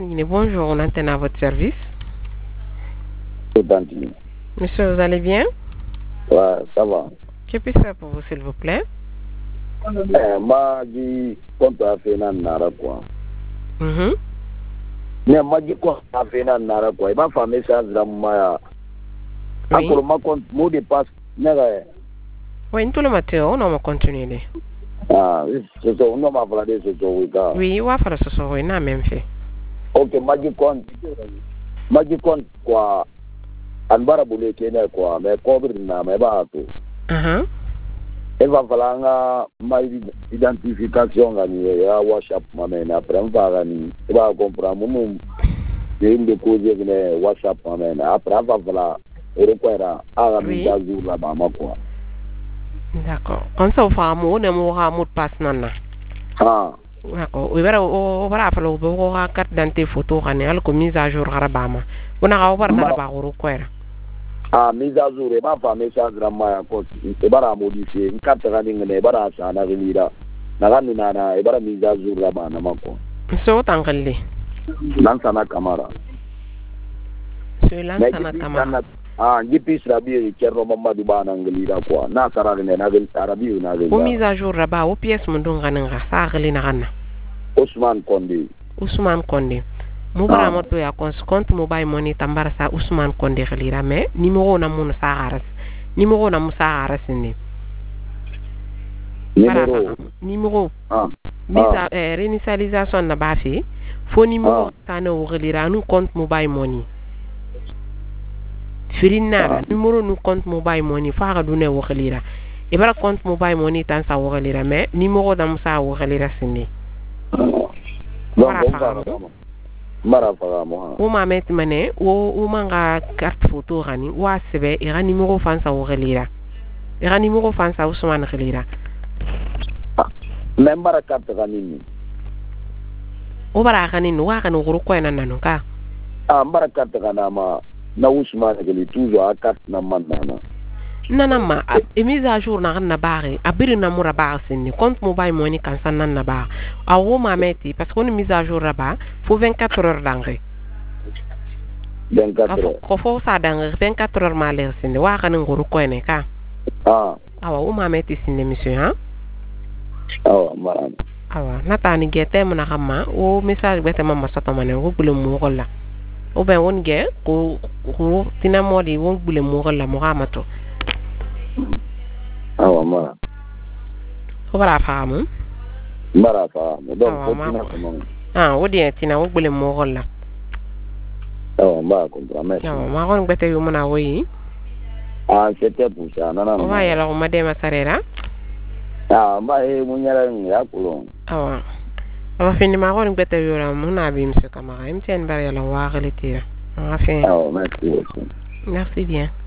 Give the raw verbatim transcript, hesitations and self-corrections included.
Bonjour, on antenne à votre service. Gentil. Monsieur, vous allez bien? Ouais, ça va. Que puis-je faire pour vous, s'il vous plaît? Eh, ma di compte à faire na nara quoi. Mhm. Mais ma di compte à faire na nara quoi. Il m'a fait message dans ma. Oui. Encore ma compte mot de passe. Nera. Oui, tout le matin, on va continuer. Ah, c'est ça. On m'a parlé de ce week-end. Oui, on va faire ce soir, on a même fait. Ok, ma di compte. Ma di compte quoi. Anbara boule kene quoi. Mais couvrir na mais ba to. Uh-huh. Il va falloir ma identification gani ya WhatsApp ma mais après on va gani. Il va comprendre mon une de cause que WhatsApp ma mais après on va falloir requérir à la mise à jour là bas quoi. D'accord. Comme ça, on fera un mot, on aura un mot de passe nana. Ah. D'accord. Oui, voilà, on va faire le bureau à carte d'identité photo, on a le mise à jour Rabama. On a ouvert la barre au requérir. Ah, mise à jour, et ma femme message dans ma compte. Et bara modifier, une carte running ne bara ça na venira. Na gani na na e bara mise à jour là bas na mako. So tangalé. Lansana Camara. C'est Lansana Camara. Ah, Gipis Rabi, Kerro Mamadou Banangelida quoi. Na Saragane Navel Arabi ou Navel. Au mise à jour là-bas, au pièce mon don gananga, ça relina rana. Ousmane Kondé. Ousmane Kondé. Mubara ah. Moto ya compte mobile money tambara sa Ousmane Kondé relira mais numéro na mun sa haras. Numéro na musa haras ni. Numéro. Numéro. Ah. Mise à euh, réinitialisation na ba fi. Fo numéro ah. Tane o relira nu compte mobile money. Firinara ah. Numéro nu compte mobile money fa ga dune o relira. E bara compte mobile money tan sa o relira mais numéro da musa o relira sini. Voilà. Mara faga mo. O ma met mané o o manga carte photo gani wa sebe e ga numéro fansa o relira. E ga numéro fansa o sumana relira. Membara carte gani. O bara gani no wa gani guru ko ena nanu ka. Ah, mbara carte gana ma na Ousmane geli toujours a carte na mandana. Nana ma e mise à jour na na bare abiri na mura ba sinni compte mobile money kan san nan na ba a wo ma meti parce qu'on mise à jour là-bas faut vingt-quatre heures d'engrais vingt-quatre heures ko fo sa d'engrais vingt-quatre heures ma leer sinni wa kan nguru ko ne ka ah awa wo ma meti sinni monsieur hein awa maran awa nata ni gete mo na xamma o message bete mama soto mané wo bule mo ko la o ben won ge ko ko tina modi won bule mo ko la mo xamato awa mara ko bara faamu mara faamu donc ko tina ko ah wodi tina wo bule mo ko la awa ma comprendre awa ma gon bete yu mona woyi ah c'était pour ça non non o va yala ko madema sarera ah ma e munyara ya kulo awa awa fini ma gon bete yu la mona bi monsieur Camara im sen bari yala wa xalitira awa fin awa merci merci bien.